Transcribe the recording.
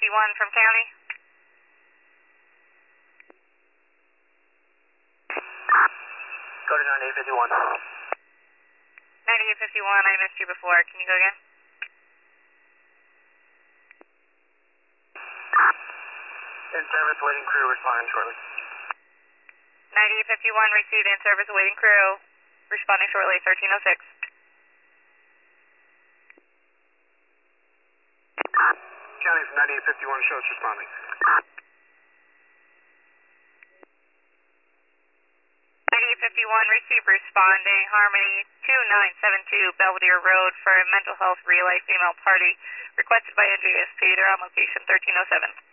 9851 from county. Go to 9851. 9851, I missed you before. Can you go again? In service, waiting crew responding shortly. 9851 received, in service, awaiting crew. Responding shortly, 1306. County from 9851 shows responding. 9851 received, responding. Harmony 2972 Belvedere Road for a mental health relay female party requested by NJSP. They're on location 1307.